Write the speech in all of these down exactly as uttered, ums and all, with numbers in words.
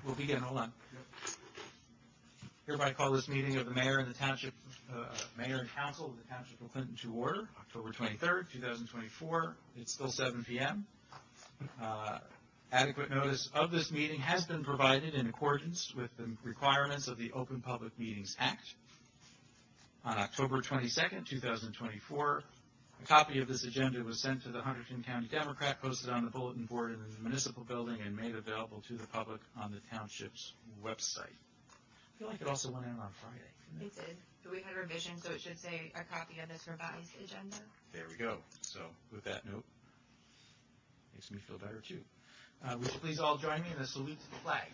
We'll begin. Hold on. Hereby call this meeting of the mayor and the township, uh, mayor and council of the township of Clinton to order, October twenty-third, two thousand twenty-four. It's still seven p m Uh, adequate notice of this meeting has been provided in accordance with the requirements of the Open Public Meetings Act. On October twenty-second, two thousand twenty-four, a copy of this agenda was sent to the Hunterdon County Democrat, posted on the bulletin board in the municipal building, and made available to the public on the township's website. I feel like it also went out on Friday. It did, but we had revision, so it should say a copy of this revised agenda. There we go. So with that note, makes me feel better too. Uh, would you please all join me in a salute to the flag?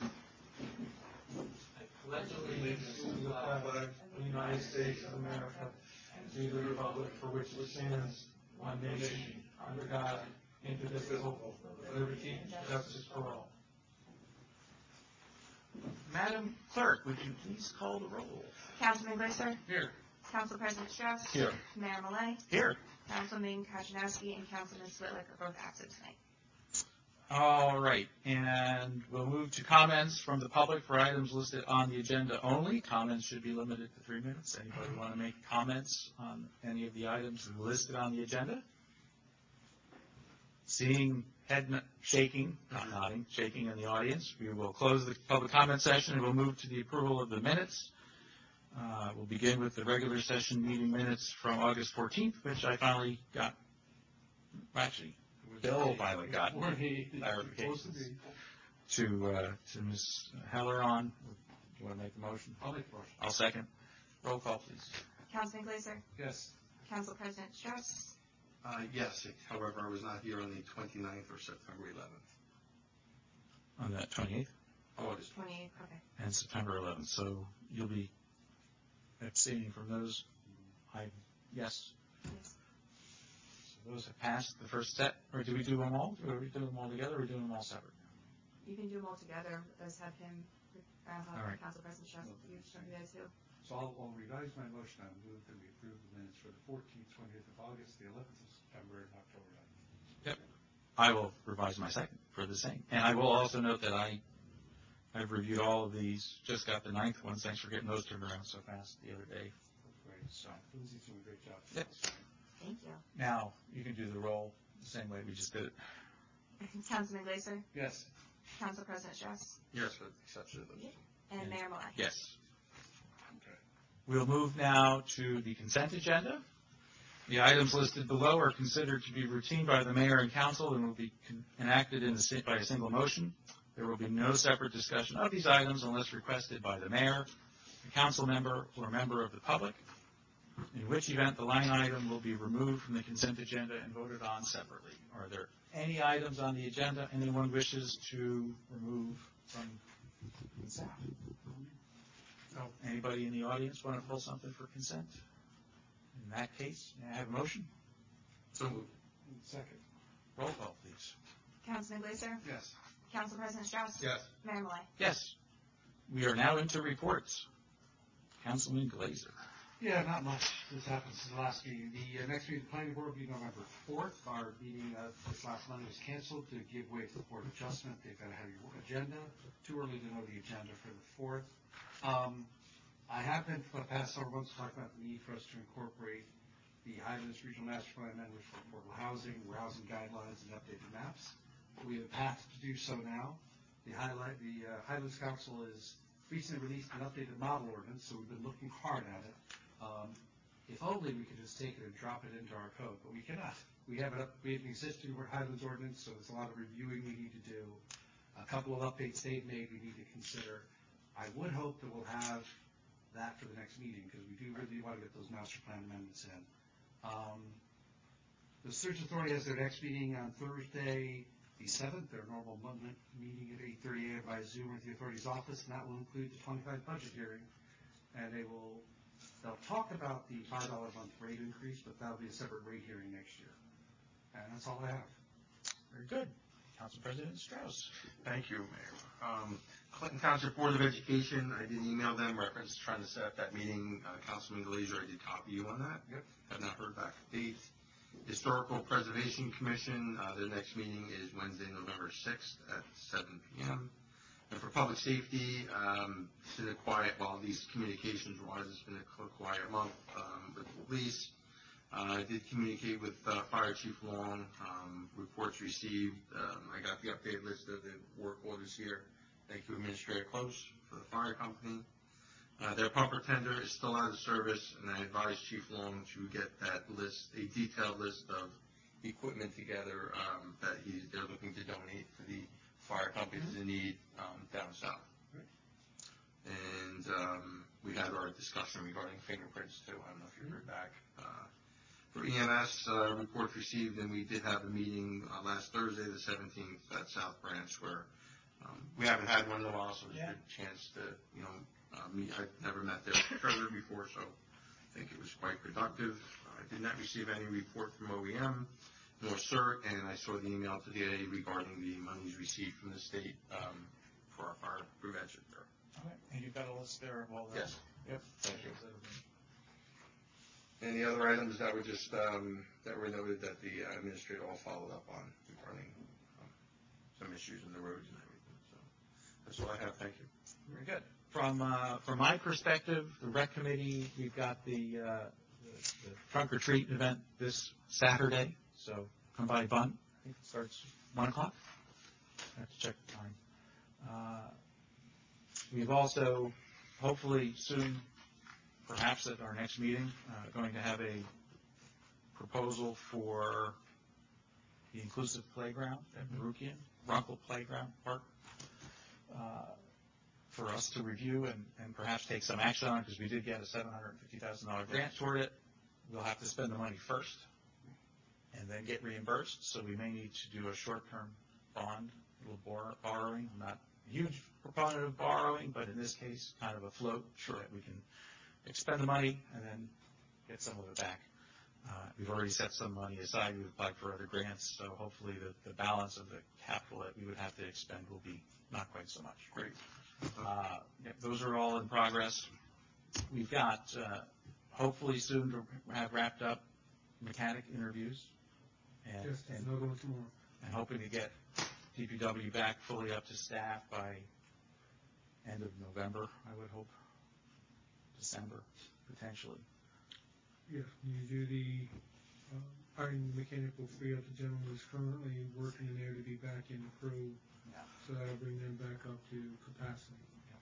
I pledge allegiance to the flag of the United States of America and to the republic for which it stands, one nation, under God, indivisible, with liberty and justice for all. Madam Clerk, would you please call the roll? Councilman Glisser? Here. Council President Strauss? Here. Mayor Malay? Here. Councilman Kaczynowski and Councilman Switlick are both absent tonight. All right, and we'll move to comments from the public for items listed on the agenda only. Comments should be limited to three minutes. Anybody want to make comments on any of the items listed on the agenda? Seeing head shaking, not nodding, shaking in the audience, we will close the public comment session and we'll move to the approval of the minutes. Uh, we'll begin with the regular session meeting minutes from August fourteenth, which I finally got, actually, Bill finally got clarifications to, uh, to Miz Heller on. Do you want to make the motion? I'll make the motion. I'll second. Roll call, please. Councilman Glisser? Yes. Council President Strauss? Uh, yes, however, I was not here on the twenty-ninth or September eleventh. On that twenty-eighth? August. twenty-eighth, okay. And September eleventh. So you'll be abstaining from those? I, yes. Yes. So those have passed the first set, or do we do them all? Are we doing them all together, or are we doing them all separate? You can do them all together. Let's have him, uh, have All right. Council President Strauss, you start you guys too. So I'll, I'll revise my motion. I move that we approve the minutes for the fourteenth, twentieth of August, the eleventh of September, and October ninth. Yep. I will revise my second for the same. And I will also note that I, I've reviewed all of these, just got the ninth ones. Thanks for getting those turned around so fast the other day. That's great. So Lindsay's doing a great job. Yep. Thank you. Now, you can do the roll the same way we just did it. Councilman Glisser? Yes. Council President Strauss? Yes, with the exception of those. And And- Mayor Malay? Yes. Okay. We'll move now to the consent agenda. The items listed below are considered to be routine by the mayor and council and will be con- enacted in a, si- by a single motion. There will be no separate discussion of these items unless requested by the mayor, a council member, or member of the public, in which event the line item will be removed from the consent agenda and voted on separately. Are there any items on the agenda anyone wishes to remove from consent? No. Anybody in the audience want to pull something for consent? In that case, may I have a motion? So moved. Second. Roll call, please. Councilman Glisser? Yes. Council President Strauss? Yes. Mayor Malay? Yes. We are now into reports. Councilman Glazer. Yeah, not much. This happened since the last meeting. The uh, next meeting, the planning board, will be November fourth. Our meeting uh, this last Monday was canceled to give way to the board adjustment. They've got a heavy agenda. Too early to know the agenda for the fourth. Um, I have been for the past several months talking about the need for us to incorporate the Highlands Regional Master Plan amendments for affordable housing, housing guidelines, and updated maps. We have a path to do so now. The highlight, the uh, Highlands Council has recently released an updated model ordinance, so we've been looking hard at it. Um, if only we could just take it and drop it into our code, but we cannot. We have it up, we have an existing Highlands ordinance, so there's a lot of reviewing we need to do. A couple of updates they've made we need to consider. I would hope that we'll have that for the next meeting, because we do really want to get those master plan amendments in. Um, the Search Authority has their next meeting on Thursday, the seventh, their normal Monday meeting at eight thirty a m by Zoom at the authority's office, and that will include the twenty-five budget hearing. And they will, they'll talk about the five dollar a month rate increase, but that'll be a separate rate hearing next year. And that's all I have. Very good. Council President Strauss. Thank you, Mayor. Um, Clinton Township Board of Education, I did email them, reference trying to set up that meeting. Uh, Councilman Glazer, I did copy you on that. Yep. Have not heard back a date. Historical Preservation Commission, uh, their next meeting is Wednesday, November sixth at seven p m And for public safety, um, it's been a quiet, while these communications wise, it's been a quiet month um, with the police. Uh, I did communicate with uh, Fire Chief Long, um, reports received. Um, I got the updated list of the work orders here. Thank you, Administrator Close, for the fire company. Uh, their pumper tender is still out of service, and I advised Chief Long to get that list, a detailed list of equipment together um, that he's, they're looking to donate to the fire companies in need um, down south. And um, we had our discussion regarding fingerprints too. I don't know if you heard back. Uh, for E M S, uh, reports received, and we did have a meeting uh, last Thursday, the seventeenth, at South Branch, where um, we haven't had one in a while, so it was a good chance to, you know, uh, meet. I've never met their treasurer before, so I think it was quite productive. Uh, I did not receive any report from O E M nor CERT, and I saw the email today regarding the monies received from the state um, for our fire prevention there. Okay. And you've got a list there of all that? Yes. Yep. Thank you. And the other items that were just, um, that were noted that the uh, administrator all followed up on regarding um, some issues in the roads and everything. So that's all I have. Thank you. Very good. From, uh, from my perspective, the rec committee, we've got the, uh, the, the trunk or treat event this Saturday. So come by Bun. I think it starts one o'clock. I have to check the time. Uh, we've also, hopefully soon, perhaps at our next meeting, uh, going to have a proposal for the inclusive playground at Marukian, Runkle Playground Park, uh, for us to review and, and perhaps take some action on, because we did get a seven hundred fifty thousand dollars grant toward it. We'll have to spend the money first and then get reimbursed, so we may need to do a short-term bond, a little bor- borrowing. I'm not a huge proponent of borrowing, but in this case, kind of a float, so that we can expend the money and then get some of it back. Uh, we've already set some money aside. We've applied for other grants, so hopefully the, the balance of the capital that we would have to expend will be not quite so much. Great. Uh, yeah, those are all in progress. We've got, uh, hopefully soon to have wrapped up mechanic interviews. And, Yes, there's and, another one tomorrow. and hoping to get D P W back fully up to staff by end of November, I would hope. December, potentially. Yes, you do the, uh, hiring the mechanic will free up the gentleman who's currently working in there to be back in the crew. Yeah. So that'll bring them back up to capacity.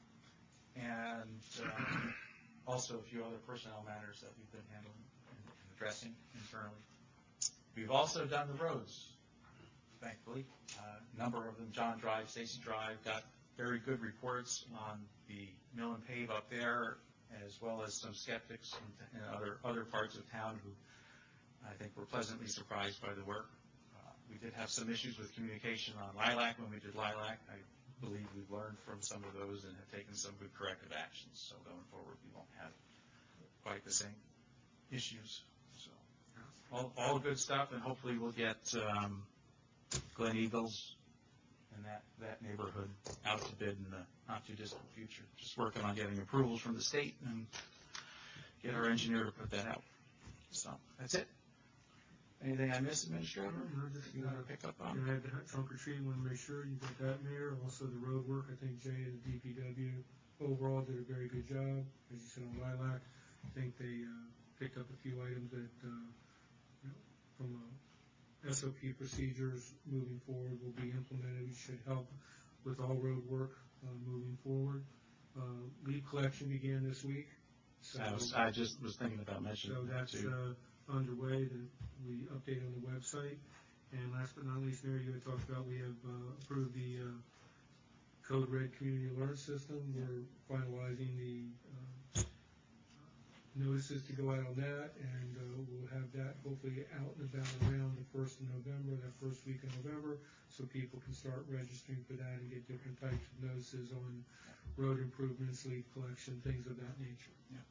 And um, also a few other personnel matters that we've been handling and addressing internally. We've also done the roads, thankfully. Uh, a number of them, John Drive, Stacy Drive, got very good reports on the mill and pave up there, as well as some skeptics in, in other other parts of town who I think were pleasantly surprised by the work. Uh, we did have some issues with communication on Lilac when we did Lilac. I believe we've learned from some of those and have taken some good corrective actions. So going forward, we won't have quite the same issues. So all, all good stuff, and hopefully we'll get um, Glen Eagles and that, that neighborhood out to bid in the not too distant future. Just working on getting approvals from the state and get our engineer to put that out. So that's it. Anything I missed, Administrator? No, just, You want to pick up on? You had the trunk or treat, want to make sure you got that in there. Also the road work, I think Jay and the D P W overall did a very good job. As you said on Lilac, I think they, uh, picked up a few items that, uh, you know, from, uh, S O P procedures moving forward will be implemented. It should help with all road work, uh, moving forward. Uh, leaf collection began this week. So, I, was, I just was thinking about mentioning so that that's, too. uh, underway that we update on the website. And last but not least, Mary, you had talked about, we have, uh, approved the, uh, Code Red Community Alert System. We're finalizing the, uh, notices to go out on that, and uh, we'll have that hopefully out and about around the first of November, that first week of November, so people can start registering for that and get different types of notices on road improvements, leaf collection, things of that nature.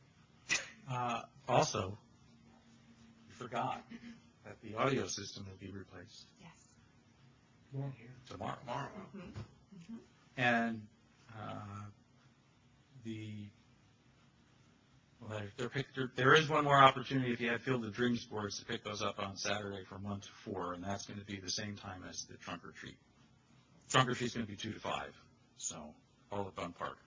Uh, also, we forgot that the audio system will be replaced Yes. Tomorrow. tomorrow. Tomorrow. Mm-hmm. And uh, the well, there, there, there, there is one more opportunity if you had Field of Dreams boards to pick those up on Saturday from one to four, and that's going to be the same time as the trunk or treat. Trunk or treat's going to be two to five, so Olive Bun Park.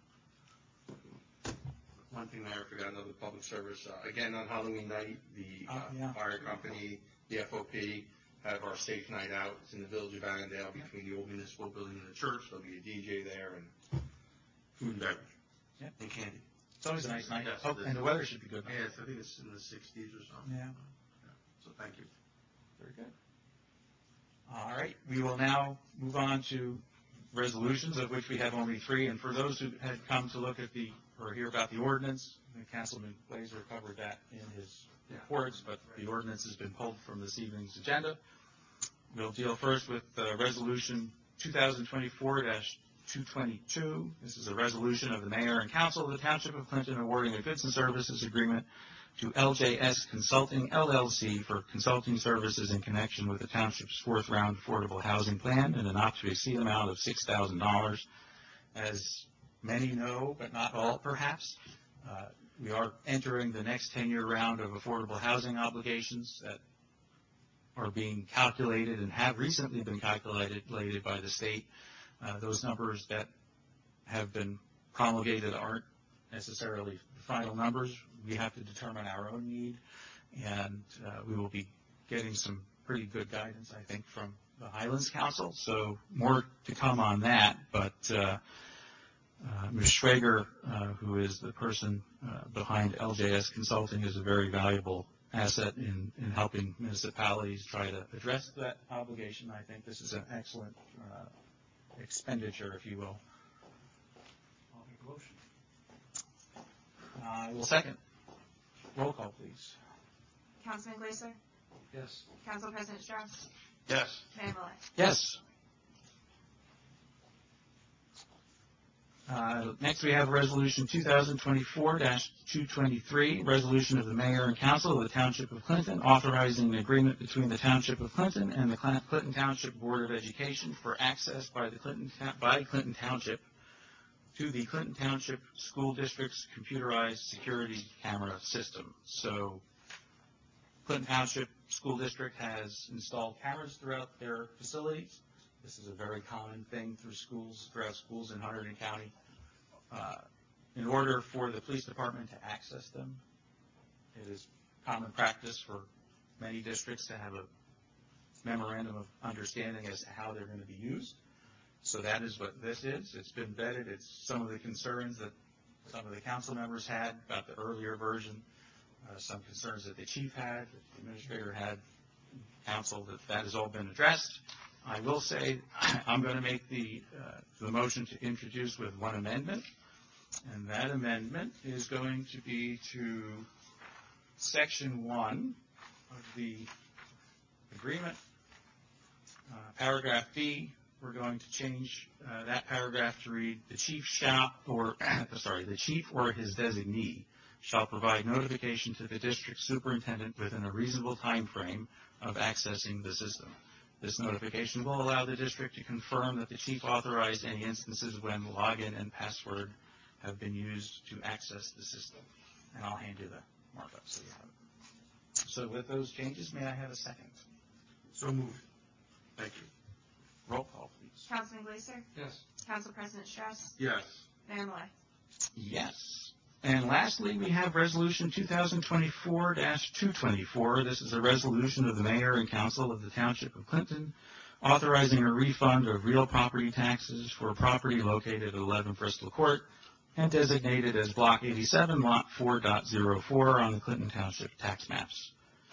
One thing Mayor forgot, another public service, uh, again, on Halloween night, the uh, Oh, yeah. fire company, the F O P, have our safe night out. It's in the village of Annandale between the old municipal building and the church. There'll be a D J there and food and beverage. Yeah. And candy. It's always a nice night. Yes, Oh, it is. and the weather should be good. Yes, I think it's in the sixties or something. Yeah. So thank you. Very good. All right, we will now move on to resolutions, of which we have only three. And for those who had come to look at the, or hear about the ordinance, Councilman Blazer covered that in his reports, but the ordinance has been pulled from this evening's agenda. We'll deal first with uh, Resolution two thousand twenty-four dash two twenty-two. This is a resolution of the Mayor and Council of the Township of Clinton awarding a goods and services agreement to L J S Consulting, L L C, for consulting services in connection with the Township's fourth round affordable housing plan in a not-to-exceed amount of six thousand dollars. As many know, but not all perhaps, uh, we are entering the next ten-year round of affordable housing obligations that are being calculated and have recently been calculated by the state. Uh, those numbers that have been promulgated aren't necessarily the final numbers. We have to determine our own need, and uh, we will be getting some pretty good guidance, I think, from the Highlands Council. So more to come on that, but uh, uh, Miz Schrager, uh, who is the person uh, behind L J S Consulting, is a very valuable asset in, in helping municipalities try to address that obligation. I think this is an excellent uh, expenditure, if you will. I'll make a motion. I will second. Roll call, please. Councilman Glazer? Yes. Council President Strauss? Yes. Mayor Millett? Yes. Uh, next, we have Resolution two thousand twenty-four dash two twenty-three, resolution of the Mayor and Council of the Township of Clinton authorizing an agreement between the Township of Clinton and the Clinton Township Board of Education for access by the Clinton by Clinton Township to the Clinton Township School District's computerized security camera system. So, Clinton Township School District has installed cameras throughout their facilities. This is a very common thing through schools, throughout schools in Hunterdon County. Uh, in order for the police department to access them, it is common practice for many districts to have a memorandum of understanding as to how they're going to be used. So that is what this is. It's been vetted. It's some of the concerns that some of the council members had about the earlier version, uh, some concerns that the chief had, that the administrator had, council, that that has all been addressed. I will say I'm going to make the, uh, the motion to introduce with one amendment, and that amendment is going to be to Section one of the agreement, uh, paragraph B. We're going to change uh, that paragraph to read, the chief shall, or, sorry, the chief or his designee shall provide notification to the district superintendent within a reasonable time frame of accessing the system. This notification will allow the district to confirm that the chief authorized any instances when login and password have been used to access the system. And I'll hand you the markup so you have it. So with those changes, may I have a second? So moved. Thank you. Roll call, please. Councilman Glazer? Yes. Council President Strauss? Yes. Mayor Millett? Yes. And lastly, we have Resolution two thousand twenty-four dash two twenty-four. This is a resolution of the Mayor and Council of the Township of Clinton authorizing a refund of real property taxes for property located at eleven Bristol Court and designated as Block eighty-seven, Lot four point oh four on the Clinton Township tax maps.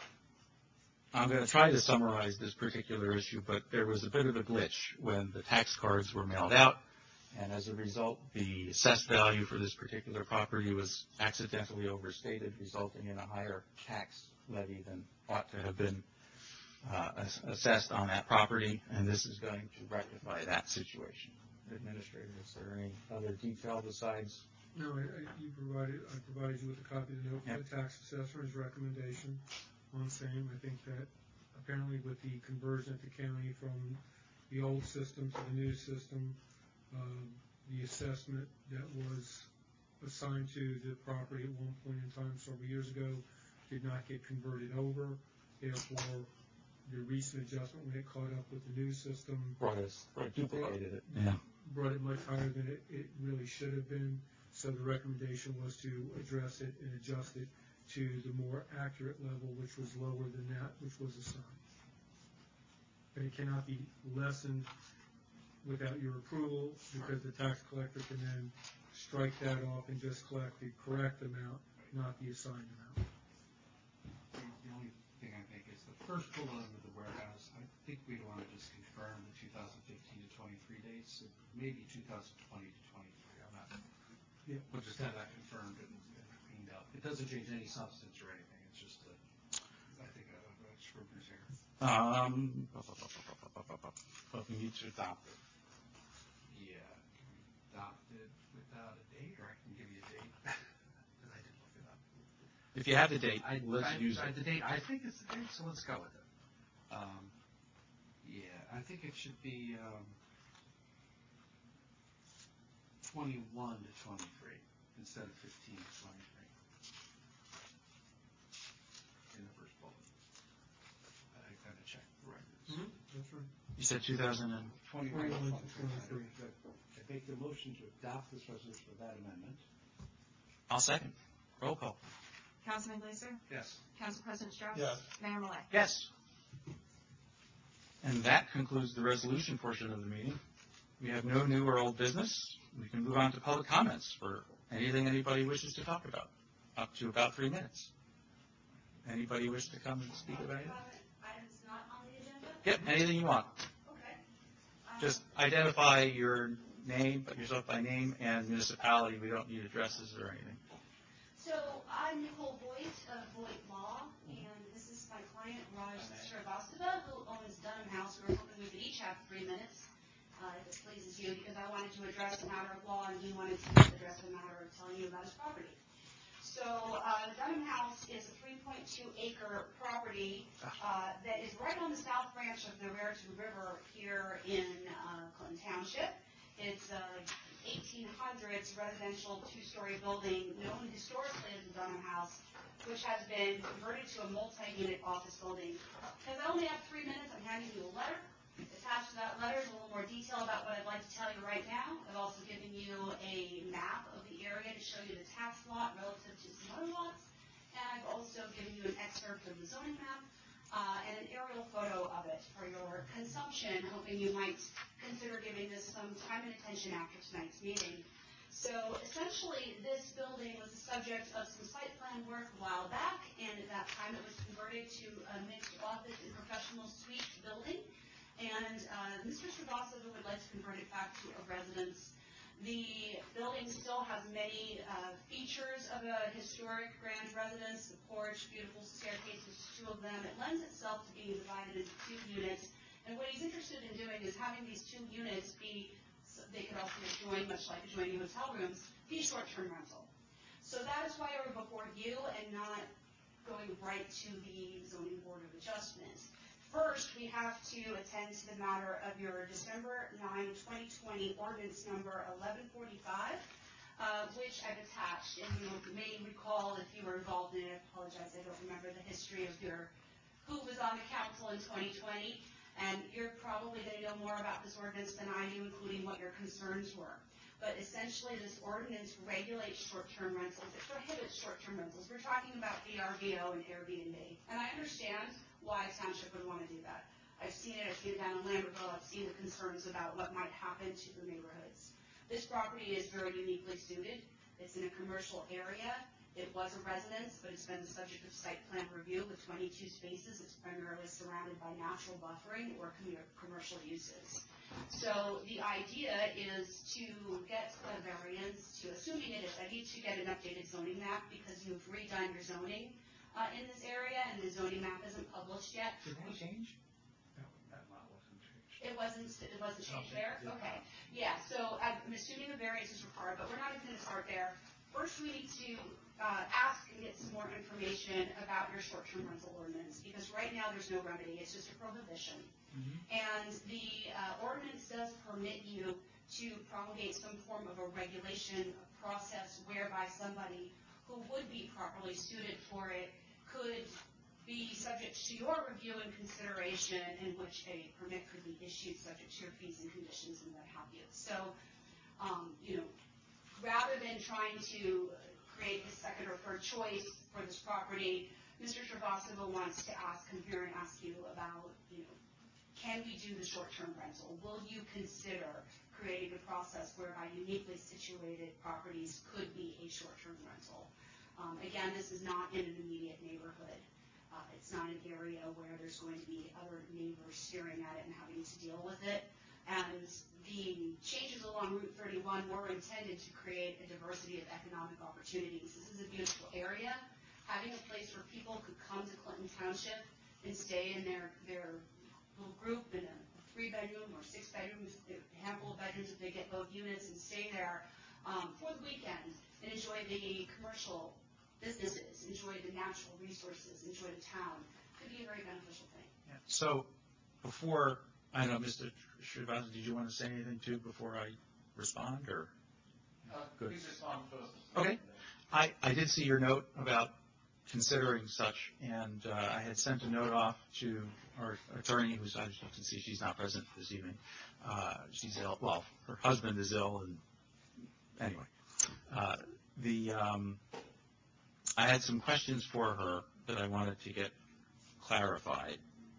I'm going to try to summarize this particular issue, but there was a bit of a glitch when the tax cards were mailed out. And as a result, the assessed value for this particular property was accidentally overstated, resulting in a higher tax levy than ought to have been uh, assessed on that property. And this is going to rectify that situation. Administrator, is there any other detail besides? No, I, I, you provided, I provided you with a copy of the note from Yep. the tax assessor and his recommendation on same. I think that apparently with the conversion at the county from the old system to the new system, Um, the assessment that was assigned to the property at one point in time several years ago did not get converted over. Therefore, the recent adjustment when it caught up with the new system Brought us, brought duplicated it. Yeah. brought it much higher than it, it really should have been. So the recommendation was to address it and adjust it to the more accurate level, which was lower than that, which was assigned. But it cannot be lessened without your approval, because the tax collector can then strike that off and just collect the correct amount, not the assigned amount. The the only thing I think is the first bullet under the warehouse, I think we'd want to just confirm the two thousand fifteen to twenty-three dates, so maybe two thousand twenty to twenty-three, I'm not, Yeah. we'll just have that confirmed and and cleaned up. It doesn't change any substance or anything, it's just a, I think, a a Scrivener's error. Um, but we need to adopt it. Yeah, can we adopt it without a date, or I can give you a date? Because I didn't look it up. If you have the date, I- let's I- use I- it. The date, I think it's the date, so let's go with it. Um, yeah, I think it should be, um, twenty-one to twenty-three instead of fifteen to twenty-three. In the first bullet. I gotta check the records. That's right. You said two thousand and, Twenty-one to twenty-one to twenty-three. twenty-three. I make the motion to adopt this resolution with that amendment. I'll second. Roll call. Councilman Glazer? Yes. Council President Strauss? Yes. Mayor Malek? Yes. And that concludes the resolution portion of the meeting. We have no new or old business. We can move on to public comments for anything anybody wishes to talk about, up to about three minutes. Anybody wish to come and speak about anything? Items not on the agenda? Yep, anything you want. Okay. Um, Just identify your name, put yourself by name, and municipality. We don't need addresses or anything. So I'm Nicole Voigt of Voigt Law, and this is my client Raj Srivastava, who owns Dunham House. We're hoping we could each have three minutes, uh, if it pleases you, because I wanted to address a matter of law and he wanted to address a matter of telling you about his property. So uh, the Dunham House is a three point two acre property uh, that is right on the south branch of the Raritan River here in uh, Clinton Township. It's a eighteen hundreds residential two-story building known historically as the Dunham House, which has been converted to a multi-unit office building. Because I only have three minutes, I'm handing you a letter. Attached to that letter is a little more detail about what I'd like to tell you right now. I've also given you a map of the area to show you the tax lot relative to some other lots. And I've also given you an excerpt of the zoning map uh, and an aerial photo of it for your consumption, hoping you might consider giving this some time and attention after tonight's meeting. So essentially, this building was the subject of some site plan work a while back, and at that time it was converted to a mixed office and professional suite building. And uh, Mister Srivastava would like to convert it back to a residence. The building still has many uh, features of a historic grand residence, the porch, beautiful staircases, two of them. It lends itself to being divided into two units. And what he's interested in doing is having these two units be, so they could also be joined, much like adjoining hotel rooms, be short-term rental. So that is why we're before you and not going right to the Zoning Board of Adjustment. First, we have to attend to the matter of your December ninth, twenty twenty ordinance number eleven forty-five, uh, which I've attached. And you may recall, if you were involved in it, I apologize, I don't remember the history of your, who was on the council in twenty twenty. And you're probably going to know more about this ordinance than I do, including what your concerns were. But essentially, this ordinance regulates short-term rentals. It prohibits short-term rentals. We're talking about V R B O and Airbnb. And I understand why a township would want to do that. I've seen it. I've seen it down in Lambertville. I've seen the concerns about what might happen to the neighborhoods. This property is very uniquely suited. It's in a commercial area. It was a residence, but it's been the subject of site plan review with twenty-two spaces. It's primarily surrounded by natural buffering or com- commercial uses. So the idea is to get a variance to, assuming it is ready, to get an updated zoning map because you've redone your zoning uh, in this area and the zoning map isn't published yet. Did that change? That that lot wasn't changed. It wasn't, it wasn't changed there? Okay. Yeah, so I'm assuming a variance is required, but we're not even going to start there. First, we need to uh, ask and get some more information about your short-term rental ordinance, because right now there's no remedy. It's just a prohibition. Mm-hmm. And the uh, ordinance does permit you to promulgate some form of a regulation a process whereby somebody who would be properly suited for it could be subject to your review and consideration, in which a permit could be issued subject to your fees and conditions and what have you. So, um, you know, rather than trying to create a second or third choice for this property, Mister Srivastava wants to ask, come here and ask you about, you know, can we do the short-term rental? Will you consider creating a process whereby uniquely situated properties could be a short-term rental? Um, again, this is not in an immediate neighborhood. Uh, it's not an area where there's going to be other neighbors staring at it and having to deal with it. And the changes along Route thirty-one were intended to create a diversity of economic opportunities. This is a beautiful area. Having a place where people could come to Clinton Township and stay in their, their little group in a three-bedroom or six-bedroom, a handful of bedrooms if they get both units, and stay there um, for the weekend and enjoy the commercial businesses, enjoy the natural resources, enjoy the town, could be a very beneficial thing. Yeah. So before, I know, Mister Srivastava, did you want to say anything too before I respond, or? Uh, Good. Please respond first. Okay. I, I did see your note about considering such, and uh, I had sent a note off to our attorney, who's, as you can see, she's not present this evening. Uh, she's ill. Well, her husband is ill, and anyway. Uh, the um, I had some questions for her that I wanted to get clarified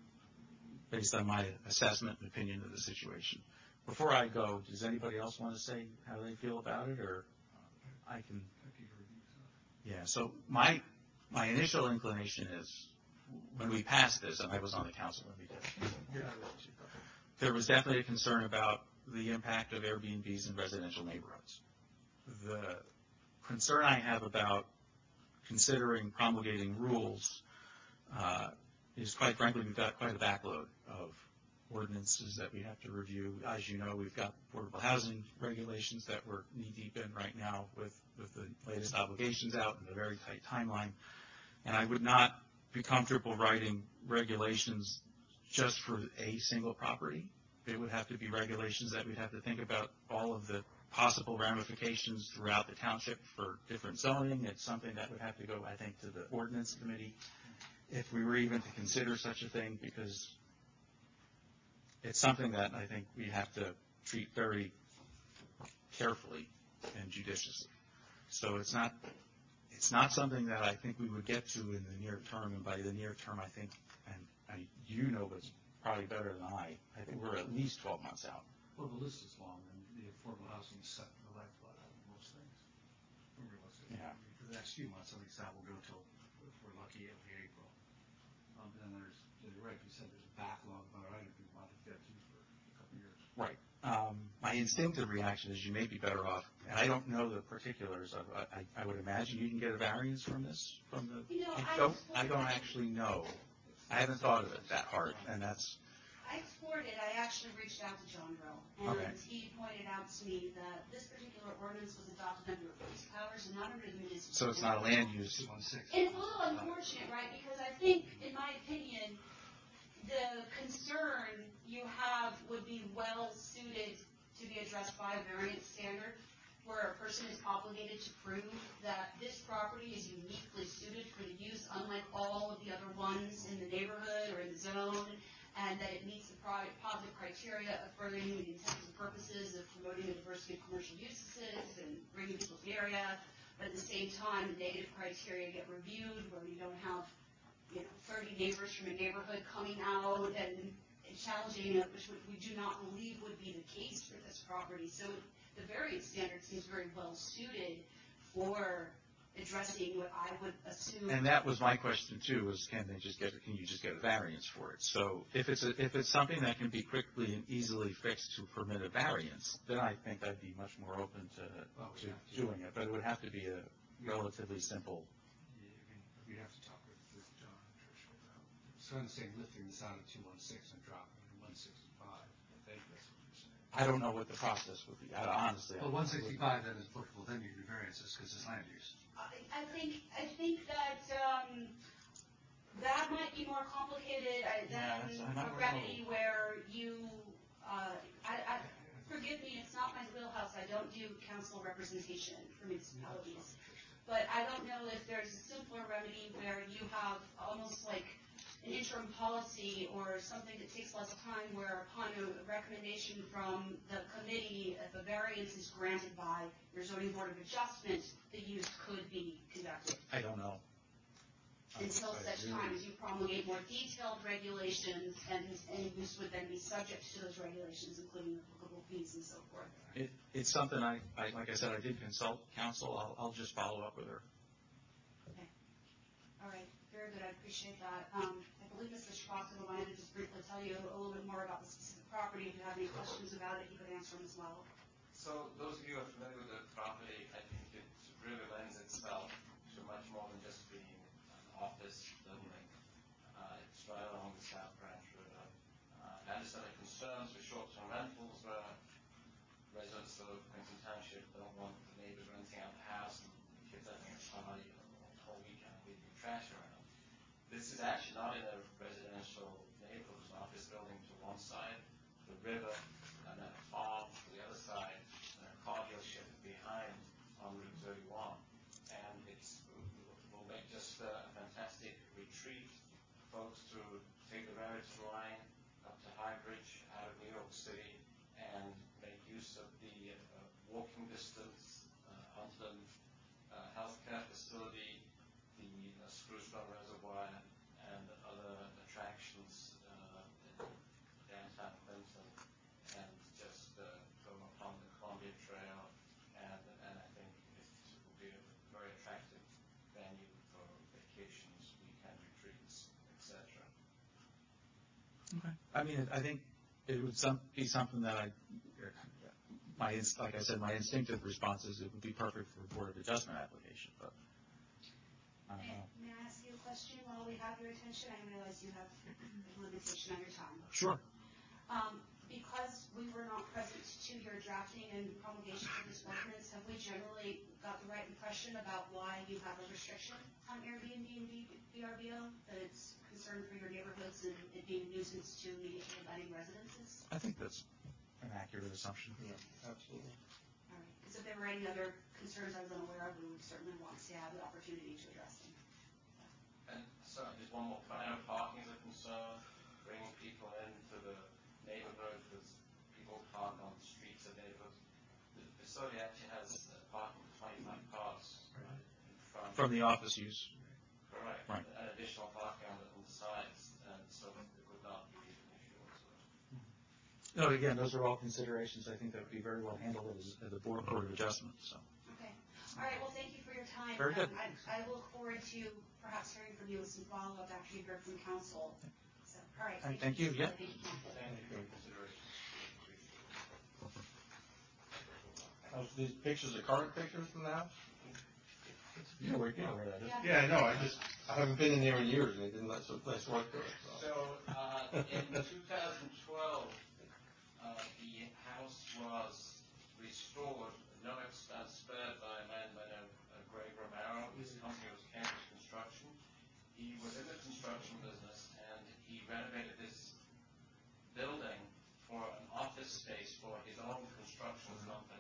based on my assessment and opinion of the situation. Before I go, does anybody else want to say how they feel about it, or I can? Yeah. So my my initial inclination is, when we passed this, and I was on the council when we did it, there was definitely a concern about the impact of Airbnbs in residential neighborhoods. The concern I have about considering promulgating rules uh, is, quite frankly, we've got quite a backload of ordinances that we have to review. As you know, we've got affordable housing regulations that we're knee-deep in right now with, with the latest obligations out and a very tight timeline. And I would not be comfortable writing regulations just for a single property. It would have to be regulations that we'd have to think about all of the possible ramifications throughout the township for different zoning. It's something that would have to go, I think, to the ordinance committee if we were even to consider such a thing, because it's something that I think we have to treat very carefully and judiciously. So it's not it's not something that I think we would get to in the near term. And by the near term, I think, and I, you know what's probably better than I, I think we're at least twelve months out. Well, the list is long, and the affordable housing is set the lifeblood out of most things. We're realistic. Yeah. For the next few months, at least that will go till, if we're lucky, it'll be April. Um, and then there's, you're right, you said there's a backlog of other items we want to get to for a couple of years. Right. Um, my instinctive reaction is you may be better off, and I don't know the particulars of, I, I would imagine you can get a variance from this, from the, You know, I I don't, explored I don't that. actually know. I haven't thought of it that hard, and that's, I explored it. I actually reached out to John Grill, and Okay. he pointed out to me that this particular ordinance was adopted under police powers and not under the municipal. so it's not a land use. Two one six. It's a little unfortunate, right? Because I think, in my opinion, the concern you have would be well suited to be addressed by a variance standard, where a person is obligated to prove that this property is uniquely suited for the use, unlike all of the other ones in the neighborhood or in the zone, and that it meets the pro- positive criteria of furthering the intents and purposes of promoting the diversity of commercial uses and bringing people to the area. But at the same time, the negative criteria get reviewed, where you don't have, you know, thirty neighbors from a neighborhood coming out and challenging it, which we do not believe would be the case for this property. So the variance standard seems very well suited for addressing what I would assume. And that was my question too, was can they just get, can you just get a variance for it? So if it's a, if it's something that can be quickly and easily fixed to permit a variance, then I think I'd be much more open to, Well, we to have to- doing it. But it would have to be a relatively simple. Yeah, we, we have to talk with, with John and Tricia about, so I'm saying lifting this out of two one six and dropping it to one sixty-five. I think that's what you're saying. I don't know what the process would be. I, honestly. I Well, don't know. one sixty-five then is applicable, then you can do variances because it's land use. I, I think, I think that, um, that might be more complicated uh, Yeah, than that's- I don't a remedy know. where you, uh, I, I, forgive me, it's not my wheelhouse. I don't do council representation for municipalities. but I don't know if there's a simpler remedy where you have almost like an interim policy or something that takes less time, where upon a recommendation from the committee, if a variance is granted by your zoning board of adjustment, the use could be conducted. I don't know. Until such time as you promulgate more detailed regulations, and any use would then be subject to those regulations, including applicable fees and so forth. It, it's something I, I, like I said, I did consult counsel. I'll, I'll just follow up with her. Okay. All right. Very good. I appreciate that. Um, I believe Mister Shrivastava wanted to just briefly tell you a little bit more about the specific property. If you have any questions about it, he could answer them as well. So those of you who are familiar with the property, I think it really lends itself to much more than just being an office building. Uh, it's right along the South Branch River. Uh, I understand the concerns with short-term rentals where residents of Clinton Township don't want the neighbors renting out the house and the kids having a party the whole weekend leaving trash around. This is actually not in a residential neighborhood. It's an office building to one side, the river, and then a farm to the other side, and a car dealership behind on Route thirty-one. And it's will make just a fantastic retreat for folks to take the Raritan line up to Highbridge out of New York City and make use of the uh, walking distance uh, onto the uh, healthcare facility, the uh, Spruce Run Reservoir, and other attractions uh, in downtown Clinton, and just uh, go upon the Columbia Trail, and, and I think it will be a very attractive venue for vacations, weekend retreats, et cetera. Okay. I mean, I think it would some, be something that I, my, ins- like I said, my instinctive response is it would be perfect for a Board of Adjustment application, but I don't May, know. may I ask you a question while we have your attention? I realize you have a limitation on your time. Sure. Um, because we were not present to your drafting and promulgation of this ordinance, have we generally got the right impression about why you have a restriction on Airbnb and V R B O? That it's concern for your neighborhoods and it being a nuisance to immediately abutting residences? I think that's an accurate assumption. Absolutely. All right. Because if there were any other concerns I was unaware of, we would certainly want to have the opportunity to address them. And so just one more point, I know parking is a concern, bringing people into the neighborhood, because people park on the streets of neighborhoods. The facility actually has uh, parking for twenty-five cars in front. From the office use. Correct. Right. And additional parking on the, on the sides, and so it would not be an issue whatsoever. No, again, those are all considerations. I think that would be very well handled as, as a Board, board of Adjustment, so. Okay. All right. Well, thank you for your time. Very good. Um, I, I look forward to perhaps hearing from you with some follow-up after you've heard from council. So, all right. All right, thank you. Yeah. Thank you, council. Thank you for your consideration. Uh, these pictures are current pictures from the house? You know where, you know where that is. Yeah. Yeah, I know, I just, I haven't been in there in years, and they didn't let some place work there, so. So, uh, in two thousand twelve, uh, the house was restored, no expense spared, by a man by the name of Greg Romero. His company was Cambridge Construction. He was in the construction business, and he renovated this building for an office space for his own construction company.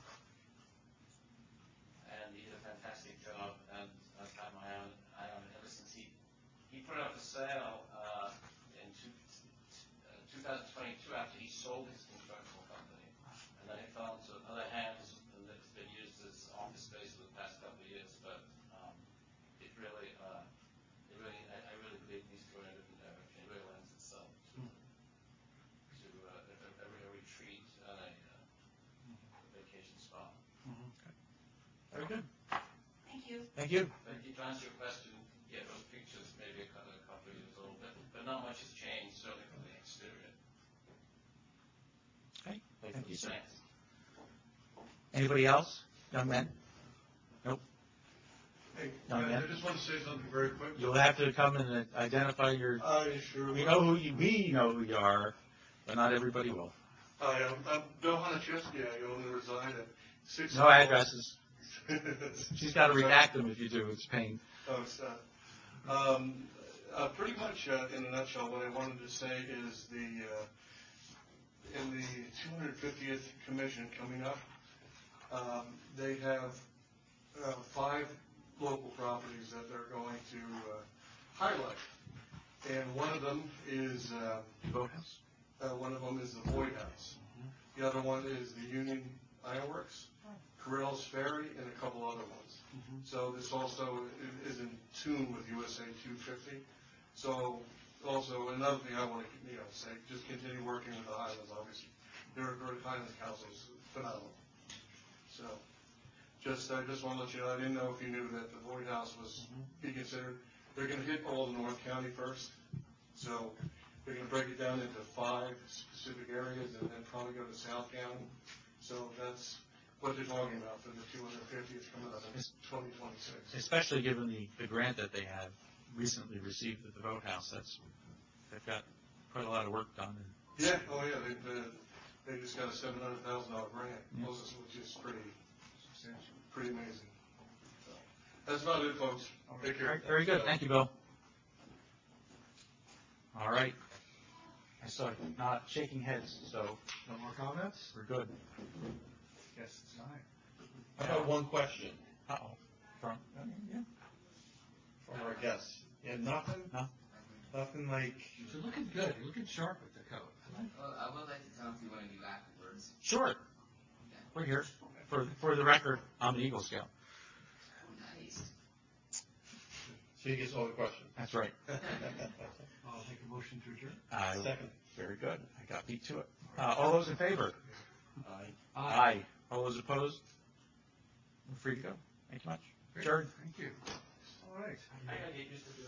And he did a fantastic job, and I've had my own eye on it ever since he, he put it up for sale uh, in two, uh, twenty twenty-two after he sold his construction company. And then it fell into other hands, and it's been used as office space for the past couple of years, but um, it really, uh, it really, I, I really believe it needs to go in a different direction. It really lends itself to, to uh, a, a, a retreat and a, uh, a vacation spot. Very good. Thank you. Thank you. But to answer your question, yeah, those pictures maybe a couple, a couple of years old, but, but not much has changed, certainly from the exterior. Okay. Thank you, sir. Thanks. Anybody else? Young men? Nope. Hey, No, I man. I just want to say something very quick. You'll have to come and identify your, I sure we will. know who you, we know who you are, but not everybody will. Hi, I'm, I'm Bill Honachevsky. I own and reside at six. No addresses. She's got to redact them if you do. It's a pain. Oh, stop. Um, uh, pretty much, uh, in a nutshell, what I wanted to say is the, uh, in the two hundred fiftieth commission coming up, um, they have, uh, five local properties that they're going to uh, highlight. And one of them is, uh, Boathouse? uh, one of them is the Boyd House. The other one is the Union Ironworks, Carrell's Ferry, and a couple other ones. So this also i- is in tune with U S A two fifty. So also another thing I want to, you know, say, just continue working with the Highlands, obviously. Their, their Highlands Council is phenomenal. So, just, I just want to let you know, I didn't know if you knew that the Boyd House was, be considered, they're going to hit all of North County first. So, they're going to break it down into five specific areas and then probably go to South County. So that's what they're talking about for the two hundred fiftieth coming up in twenty twenty-six. Especially given the, the grant that they have recently received at the Boathouse. That's, they've got quite a lot of work done. And Yeah, oh yeah, they, they, they just got a seven hundred thousand dollar grant, Yeah. which is pretty substantial, pretty amazing. So, that's about it, folks. Take care. Very good. Thank you, Bill. All right. I saw you not shaking heads, so No more comments? we're good. Yes, it's time. I have one question Uh-oh. From, yeah. from our guests. Yeah, nothing? No. Nothing like, You're looking good, you're looking sharp with the coat. Well, I would like to tell if you want to be afterwards. Sure. We're here. For, for the record, I'm an Eagle Scout. Nice. so he gets all the questions. That's right. I'll take a motion to adjourn. Uh, Second. Very good. I got beat to it. Uh, all those in favor? Aye. Aye. All those opposed? We're free to go. Thank you much. Great. Adjourned. Thank you. All right. I gotta get used to doing